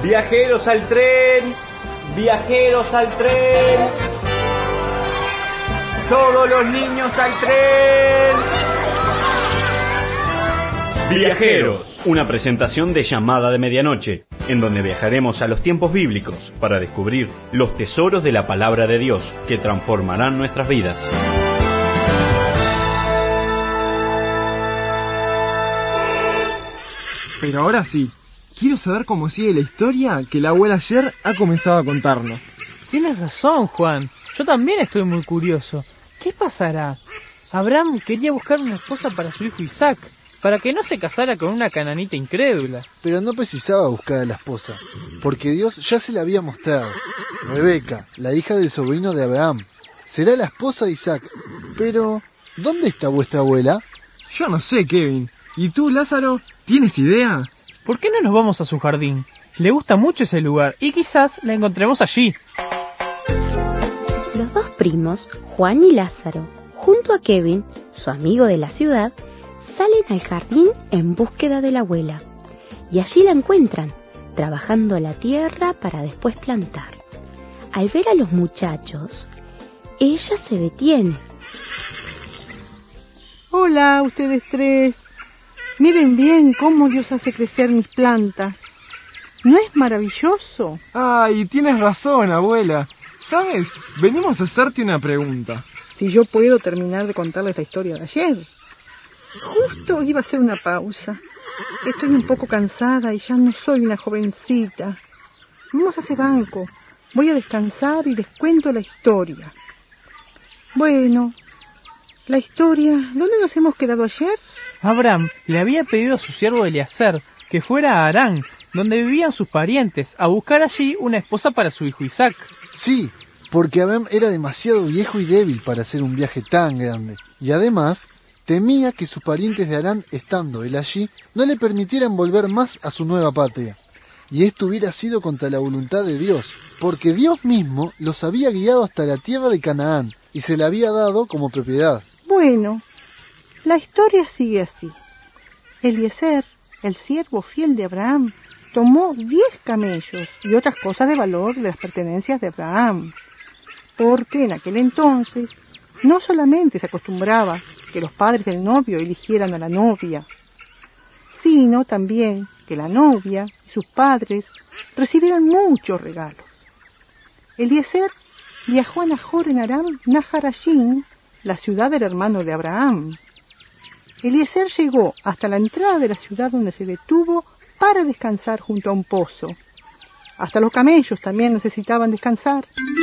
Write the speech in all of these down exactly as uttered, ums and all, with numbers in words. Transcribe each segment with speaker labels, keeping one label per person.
Speaker 1: Viajeros al tren, viajeros al tren. Todos los niños al tren. Viajeros, una presentación de Llamada de Medianoche, en donde viajaremos a los tiempos bíblicos para descubrir los tesoros de la palabra de Dios que transformarán nuestras vidas.
Speaker 2: Pero ahora sí, quiero saber cómo sigue la historia que la abuela ayer ha comenzado a contarnos.
Speaker 3: Tienes razón, Juan. Yo también estoy muy curioso. ¿Qué pasará? Abraham quería buscar una esposa para su hijo Isaac, para que no se casara con una cananita incrédula.
Speaker 4: Pero no precisaba buscar a la esposa, porque Dios ya se la había mostrado. Rebeca, la hija del sobrino de Abraham, será la esposa de Isaac. Pero, ¿dónde está vuestra abuela?
Speaker 2: Yo no sé, Kevin. ¿Y tú, Lázaro, tienes idea?
Speaker 3: ¿Por qué no nos vamos a su jardín? Le gusta mucho ese lugar y quizás la encontremos allí.
Speaker 5: Los dos primos, Juan y Lázaro, junto a Kevin, su amigo de la ciudad, salen al jardín en búsqueda de la abuela. Y allí la encuentran, trabajando la tierra para después plantar. Al ver a los muchachos, ella se detiene.
Speaker 6: Hola, ustedes tres. Miren bien cómo Dios hace crecer mis plantas. ¿No es maravilloso?
Speaker 2: Ay, tienes razón, abuela. ¿Sabes? Venimos a hacerte una pregunta.
Speaker 6: Si yo puedo terminar de contarles la historia de ayer. Justo iba a hacer una pausa. Estoy un poco cansada y ya no soy una jovencita. Vamos a ese banco. Voy a descansar y les cuento la historia. Bueno, la historia... ¿Dónde nos hemos quedado ayer?
Speaker 3: Abraham le había pedido a su siervo Eliezer que fuera a Harán, donde vivían sus parientes, a buscar allí una esposa para su hijo Isaac.
Speaker 4: Sí, porque Abraham era demasiado viejo y débil para hacer un viaje tan grande. Y además, temía que sus parientes de Harán, estando él allí, no le permitieran volver más a su nueva patria. Y esto hubiera sido contra la voluntad de Dios, porque Dios mismo los había guiado hasta la tierra de Canaán y se la había dado como propiedad.
Speaker 6: Bueno, la historia sigue así. Eliezer, el siervo fiel de Abraham, tomó diez camellos y otras cosas de valor de las pertenencias de Abraham, porque en aquel entonces no solamente se acostumbraba que los padres del novio eligieran a la novia, sino también que la novia y sus padres recibieran muchos regalos. Eliezer viajó a Nahor en Aram Naharashim, la ciudad del hermano de Abraham. Eliezer llegó hasta la entrada de la ciudad, donde se detuvo para descansar junto a un pozo. Hasta los camellos también necesitaban descansar.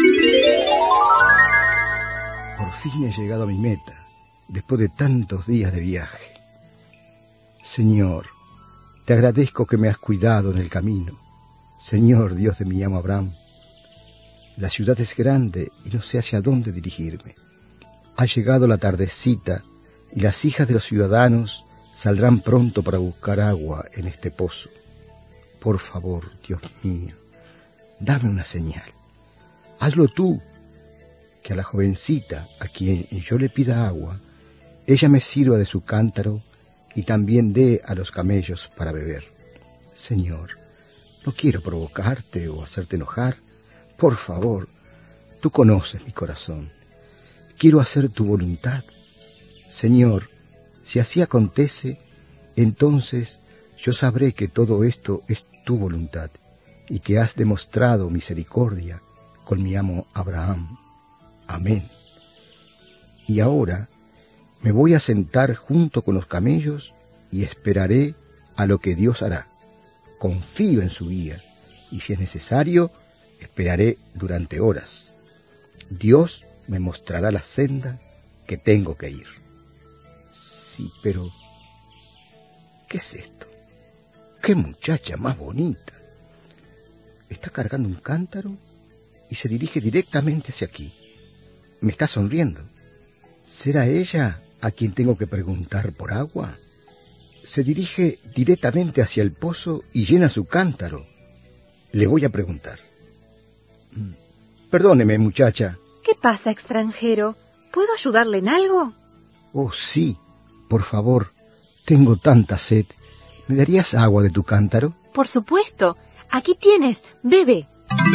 Speaker 7: Por fin he llegado a mi meta, después de tantos días de viaje. Señor, te agradezco que me has cuidado en el camino. Señor, Dios de mi amo Abraham, la ciudad es grande y no sé hacia dónde dirigirme. Ha llegado la tardecita y las hijas de los ciudadanos saldrán pronto para buscar agua en este pozo. Por favor, Dios mío, dame una señal. Hazlo tú, que a la jovencita a quien yo le pida agua, ella me sirva de su cántaro y también dé a los camellos para beber. Señor, no quiero provocarte o hacerte enojar. Por favor, tú conoces mi corazón. Quiero hacer tu voluntad. Señor, si así acontece, entonces yo sabré que todo esto es tu voluntad y que has demostrado misericordia con mi amo Abraham. Amén. Y ahora me voy a sentar junto con los camellos y esperaré a lo que Dios hará. Confío en su guía y si es necesario, esperaré durante horas. Dios me mostrará la senda que tengo que ir. Sí, pero ¿qué es esto? ¡Qué muchacha más bonita! Está cargando un cántaro y se dirige directamente hacia aquí. Me está sonriendo. ¿Será ella a quien tengo que preguntar por agua? Se dirige directamente hacia el pozo y llena su cántaro. Le voy a preguntar. Perdóneme, muchacha.
Speaker 8: ¿Qué pasa, extranjero? ¿Puedo ayudarle en algo?
Speaker 7: Oh, sí. Por favor, tengo tanta sed. ¿Me darías agua de tu cántaro?
Speaker 8: Por supuesto. Aquí tienes, bebe.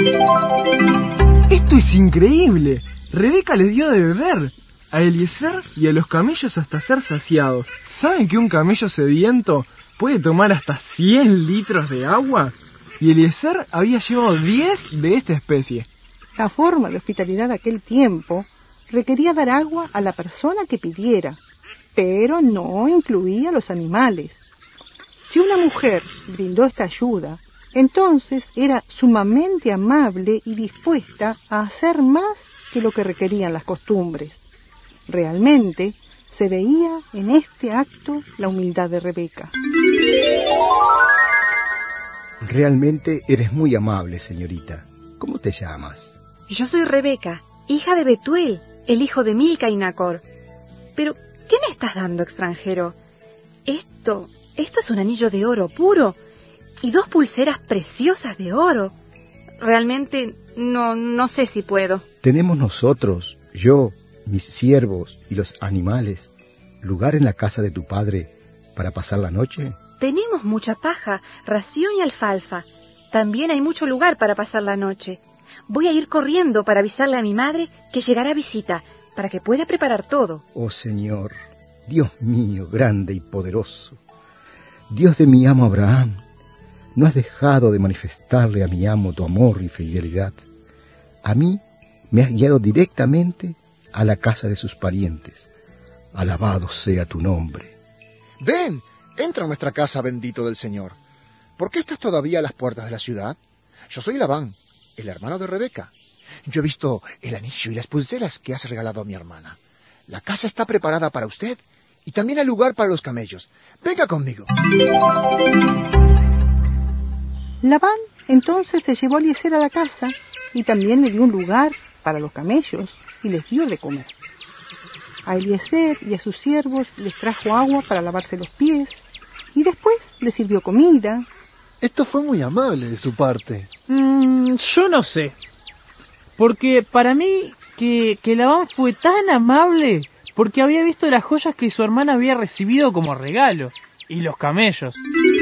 Speaker 2: ¡Esto es increíble! Rebeca les dio de beber a Eliezer y a los camellos hasta ser saciados. ¿Saben que un camello sediento puede tomar hasta cien litros de agua? Y Eliezer había llevado diez de esta especie.
Speaker 6: La forma de hospitalidad de aquel tiempo requería dar agua a la persona que pidiera, pero no incluía a los animales. Si una mujer brindó esta ayuda, entonces era sumamente amable y dispuesta a hacer más que lo que requerían las costumbres. Realmente se veía en este acto la humildad de Rebeca.
Speaker 7: Realmente eres muy amable, señorita. ¿Cómo te llamas?
Speaker 8: Yo soy Rebeca, hija de Betuel, el hijo de Milca y Nacor. Pero, ¿qué me estás dando, extranjero? Esto, esto es un anillo de oro puro y dos pulseras preciosas de oro. Realmente no, no sé si puedo.
Speaker 7: Tenemos nosotros, yo, mis siervos y los animales, lugar en la casa de tu padre para pasar la noche.
Speaker 8: Tenemos mucha paja, ración y alfalfa. También hay mucho lugar para pasar la noche. Voy a ir corriendo para avisarle a mi madre que llegará visita, para que pueda preparar todo.
Speaker 7: Oh Señor, Dios mío, grande y poderoso, Dios de mi amo Abraham, no has dejado de manifestarle a mi amo tu amor y fidelidad. A mí me has guiado directamente a la casa de sus parientes. Alabado sea tu nombre.
Speaker 9: Ven, entra a nuestra casa, bendito del Señor. ¿Por qué estás todavía a las puertas de la ciudad? Yo soy Labán, el hermano de Rebeca. Yo he visto el anillo y las pulseras que has regalado a mi hermana. La casa está preparada para usted y también hay lugar para los camellos. Venga conmigo.
Speaker 6: Labán entonces se llevó a Eliezer a la casa y también le dio un lugar para los camellos y les dio de comer. A Eliezer y a sus siervos les trajo agua para lavarse los pies y después les sirvió comida.
Speaker 4: Esto fue muy amable de su parte.
Speaker 3: Mm, yo no sé. Porque para mí que, que Labán fue tan amable porque había visto las joyas que su hermana había recibido como regalo y los camellos.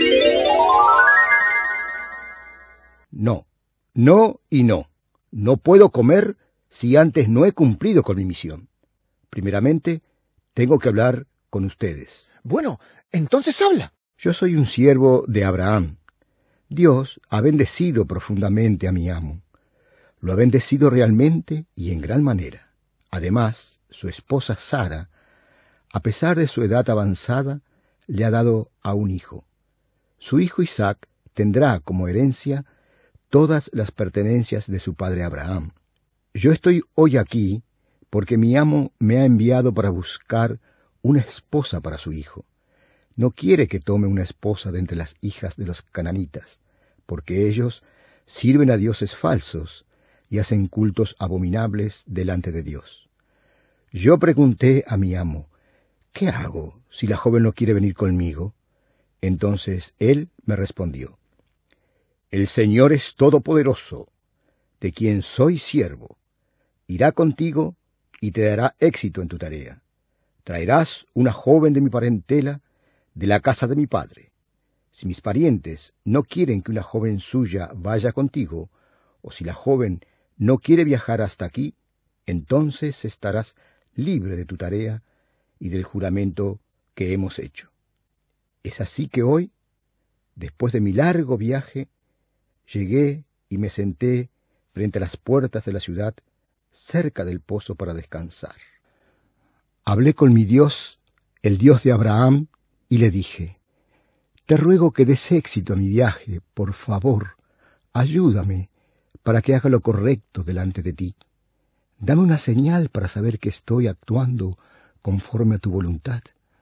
Speaker 7: No, no y no. No puedo comer si antes no he cumplido con mi misión. Primeramente, tengo que hablar con ustedes.
Speaker 9: Bueno, entonces habla.
Speaker 7: Yo soy un siervo de Abraham. Dios ha bendecido profundamente a mi amo. Lo ha bendecido realmente y en gran manera. Además, su esposa Sara, a pesar de su edad avanzada, le ha dado a un hijo. Su hijo Isaac tendrá como herencia todas las pertenencias de su padre Abraham. Yo estoy hoy aquí porque mi amo me ha enviado para buscar una esposa para su hijo. No quiere que tome una esposa de entre las hijas de los cananitas, porque ellos sirven a dioses falsos y hacen cultos abominables delante de Dios. Yo pregunté a mi amo, ¿qué hago si la joven no quiere venir conmigo? Entonces él me respondió, el Señor es todopoderoso, de quien soy siervo. Irá contigo y te dará éxito en tu tarea. Traerás una joven de mi parentela, de la casa de mi padre. Si mis parientes no quieren que una joven suya vaya contigo, o si la joven no quiere viajar hasta aquí, entonces estarás libre de tu tarea y del juramento que hemos hecho. Es así que hoy, después de mi largo viaje, llegué y me senté frente a las puertas de la ciudad, cerca del pozo para descansar. Hablé con mi Dios, el Dios de Abraham, y le dije, te ruego que des éxito a mi viaje, por favor, ayúdame para que haga lo correcto delante de ti. Dame una señal para saber que estoy actuando conforme a tu voluntad.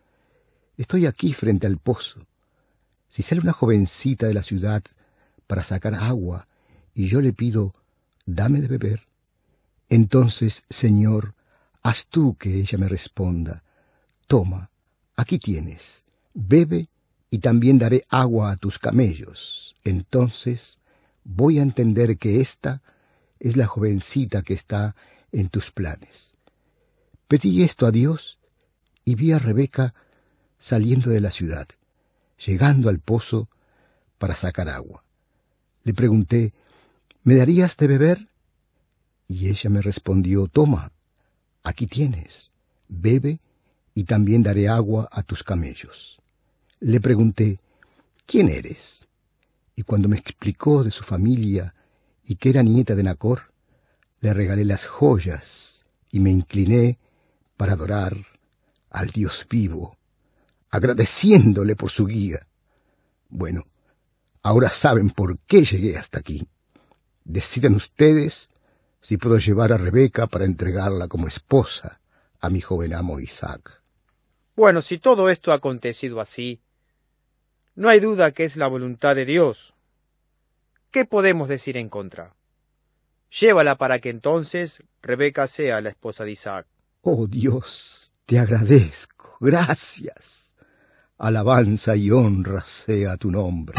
Speaker 7: Estoy aquí frente al pozo. Si sale una jovencita de la ciudad para sacar agua y yo le pido, dame de beber, entonces, Señor, haz tú que ella me responda, toma, aquí tienes, bebe y también daré agua a tus camellos. Entonces voy a entender que esta es la jovencita que está en tus planes. Pedí esto a Dios y vi a Rebeca saliendo de la ciudad, llegando al pozo para sacar agua. Le pregunté, ¿me darías de beber? Y ella me respondió, toma, aquí tienes, bebe y también daré agua a tus camellos. Le pregunté, ¿quién eres? Y cuando me explicó de su familia y que era nieta de Nacor, le regalé las joyas y me incliné para adorar al Dios vivo, agradeciéndole por su guía. Bueno, ahora saben por qué llegué hasta aquí. Decidan ustedes si puedo llevar a Rebeca para entregarla como esposa a mi joven amo Isaac.
Speaker 10: Bueno, si todo esto ha acontecido así, no hay duda que es la voluntad de Dios. ¿Qué podemos decir en contra? Llévala para que entonces Rebeca sea la esposa de Isaac.
Speaker 7: Oh Dios, te agradezco, gracias. Alabanza y honra sea tu nombre.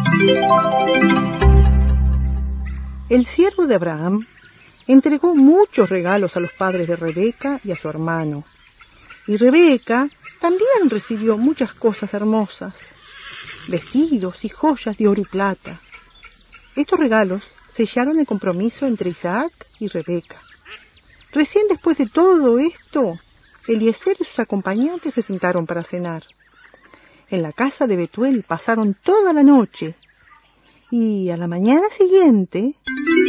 Speaker 6: El siervo de Abraham entregó muchos regalos a los padres de Rebeca y a su hermano. Y Rebeca también recibió muchas cosas hermosas, vestidos y joyas de oro y plata. Estos regalos sellaron el compromiso entre Isaac y Rebeca. Recién después de todo esto, Eliezer y sus acompañantes se sentaron para cenar. En la casa de Betuel pasaron toda la noche, y a la mañana siguiente...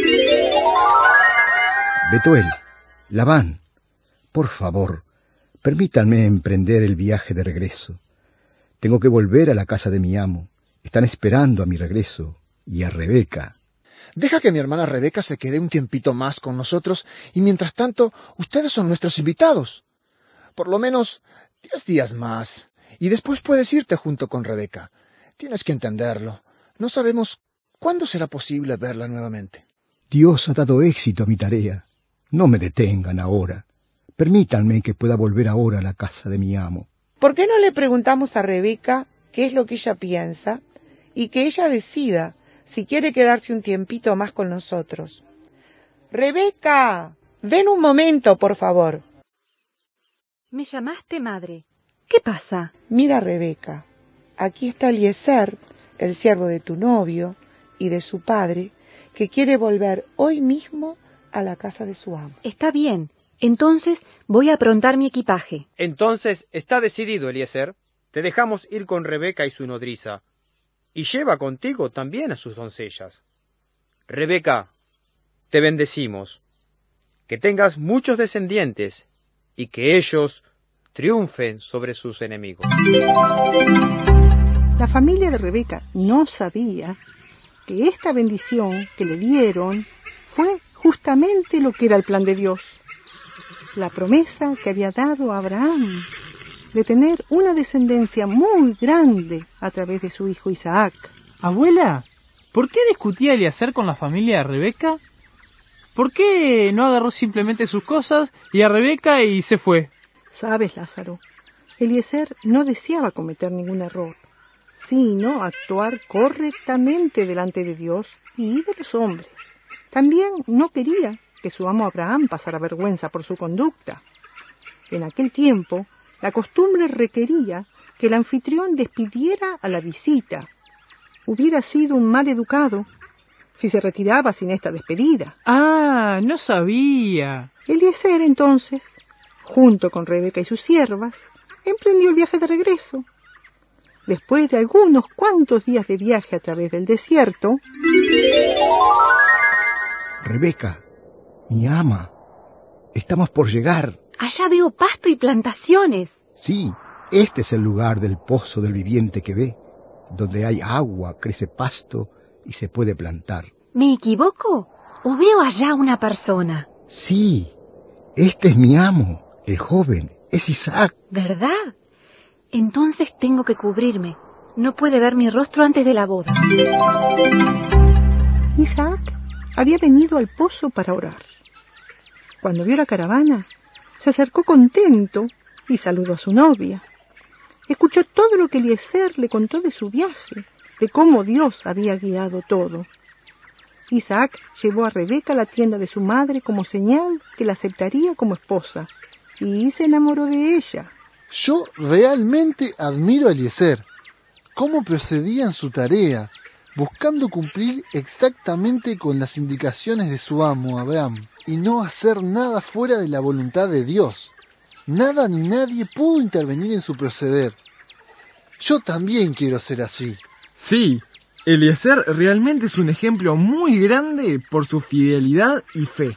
Speaker 7: Betuel, Labán, por favor, permítanme emprender el viaje de regreso. Tengo que volver a la casa de mi amo. Están esperando a mi regreso, y a Rebeca.
Speaker 9: Deja que mi hermana Rebeca se quede un tiempito más con nosotros, y mientras tanto, ustedes son nuestros invitados. Por lo menos diez días más, y después puedes irte junto con Rebeca. Tienes que entenderlo. No sabemos cuándo será posible verla nuevamente.
Speaker 7: Dios ha dado éxito a mi tarea. No me detengan ahora. Permítanme que pueda volver ahora a la casa de mi amo.
Speaker 11: ¿Por qué no le preguntamos a Rebeca qué es lo que ella piensa y que ella decida si quiere quedarse un tiempito más con nosotros? Rebeca, ven un momento, por favor.
Speaker 8: ¿Me llamaste, madre? ¿Qué pasa?
Speaker 11: Mira, Rebeca, aquí está Eliezer, el siervo de tu novio y de su padre, que quiere volver hoy mismo a la casa de su amo.
Speaker 8: Está bien. Entonces voy a aprontar mi equipaje.
Speaker 10: Entonces está decidido, Eliezer. Te dejamos ir con Rebeca y su nodriza, y lleva contigo también a sus doncellas. Rebeca, te bendecimos. Que tengas muchos descendientes y que ellos triunfen sobre sus enemigos.
Speaker 6: La familia de Rebeca no sabía que esta bendición que le dieron fue justamente lo que era el plan de Dios. La promesa que había dado a Abraham de tener una descendencia muy grande a través de su hijo Isaac.
Speaker 3: Abuela, ¿por qué discutía Eliezer con la familia de Rebeca? ¿Por qué no agarró simplemente sus cosas y a Rebeca y se fue?
Speaker 6: Sabes, Lázaro, Eliezer no deseaba cometer ningún error, sino actuar correctamente delante de Dios y de los hombres. También no quería que su amo Abraham pasara vergüenza por su conducta. En aquel tiempo, la costumbre requería que el anfitrión despidiera a la visita. Hubiera sido un mal educado si se retiraba sin esta despedida.
Speaker 3: Ah, no sabía.
Speaker 6: Eliezer, entonces, junto con Rebeca y sus siervas, emprendió el viaje de regreso. Después de algunos cuantos días de viaje a través del desierto...
Speaker 7: Rebeca, mi ama, estamos por llegar.
Speaker 8: Allá veo pasto y plantaciones.
Speaker 7: Sí, este es el lugar del pozo del viviente que ve. Donde hay agua, crece pasto y se puede plantar.
Speaker 8: ¿Me equivoco? ¿O veo allá una persona?
Speaker 7: Sí, este es mi amo, el joven, es Isaac.
Speaker 8: ¿Verdad? Entonces tengo que cubrirme. No puede ver mi rostro antes de la boda.
Speaker 6: Isaac había venido al pozo para orar. Cuando vio la caravana, se acercó contento y saludó a su novia. Escuchó todo lo que Eliezer le contó de su viaje, de cómo Dios había guiado todo. Isaac llevó a Rebeca a la tienda de su madre como señal que la aceptaría como esposa, y se enamoró de ella.
Speaker 4: Yo realmente admiro a Eliezer, cómo procedía en su tarea, buscando cumplir exactamente con las indicaciones de su amo Abraham y no hacer nada fuera de la voluntad de Dios. Nada ni nadie pudo intervenir en su proceder. Yo también quiero ser así.
Speaker 2: Sí, Eliezer realmente es un ejemplo muy grande por su fidelidad y fe.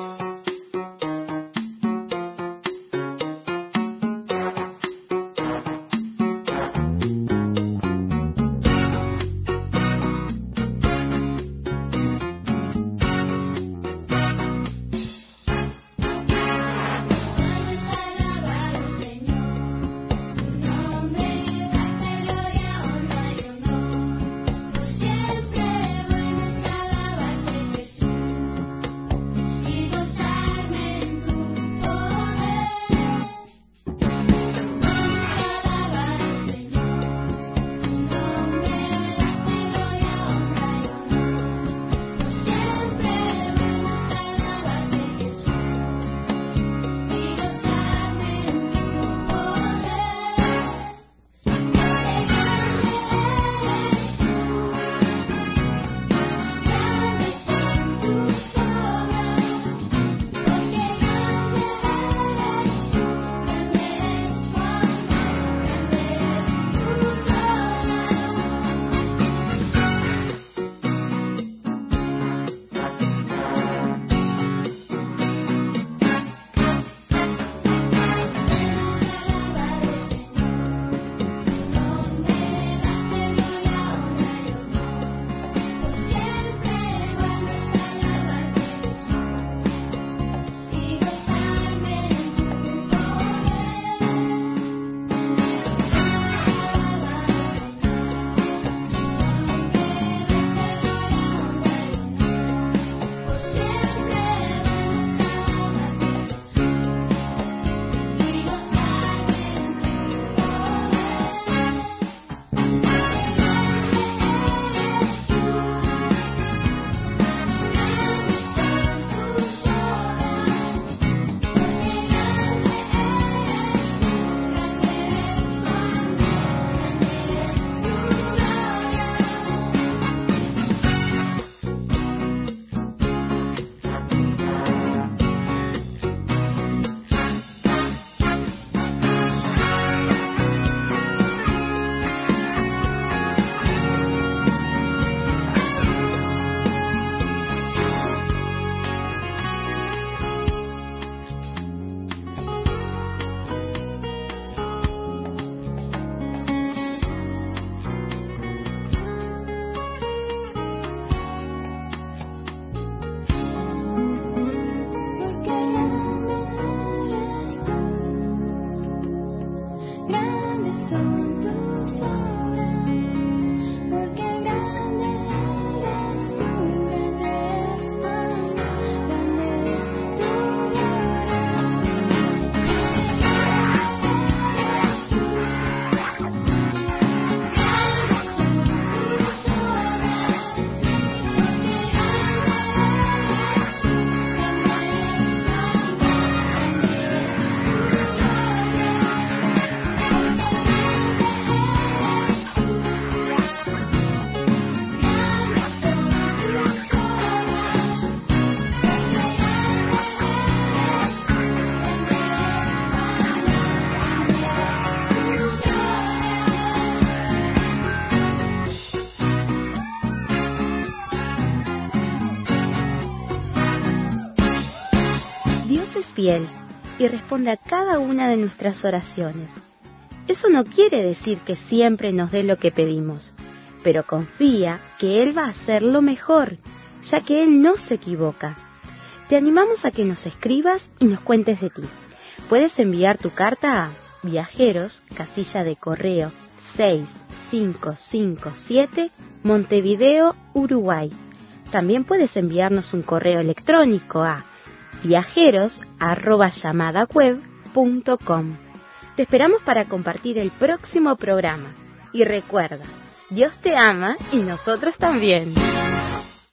Speaker 5: fiel y responde a cada una de nuestras oraciones. Eso no quiere decir que siempre nos dé lo que pedimos, pero confía que Él va a hacer lo mejor, ya que Él no se equivoca. Te animamos a que nos escribas y nos cuentes de ti. Puedes enviar tu carta a Viajeros, casilla de correo seis cinco cinco siete, Montevideo, Uruguay. También puedes enviarnos un correo electrónico a viajeros arroba llamadaweb punto com. Te esperamos para compartir el próximo programa. Y recuerda, Dios te ama y nosotros también.